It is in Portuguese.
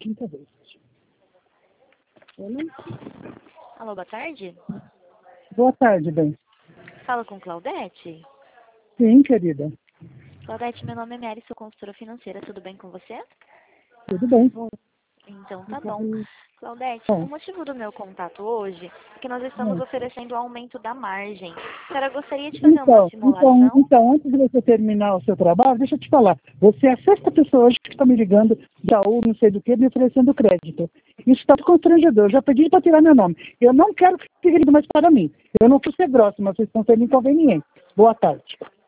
quinta vez. Alô, boa tarde. Boa tarde, bem. Fala com Claudete. Sim, querida. Claudete, meu nome é Mary, sou consultora financeira. Tudo bem com você? Tudo bem. Então tá bom. Claudete, o motivo do meu contato hoje é que nós estamos oferecendo aumento da margem. A senhora gostaria de fazer uma simulação? Então, antes de você terminar o seu trabalho, deixa eu te falar. Você é a sexta pessoa hoje que está me ligando, Jaú, não sei do que, me oferecendo crédito. Isso está constrangedor. Eu já pedi para tirar meu nome. Eu não quero que fique ligando mais para mim. Eu não quero ser grossa, mas vocês estão sendo inconvenientes. Boa tarde.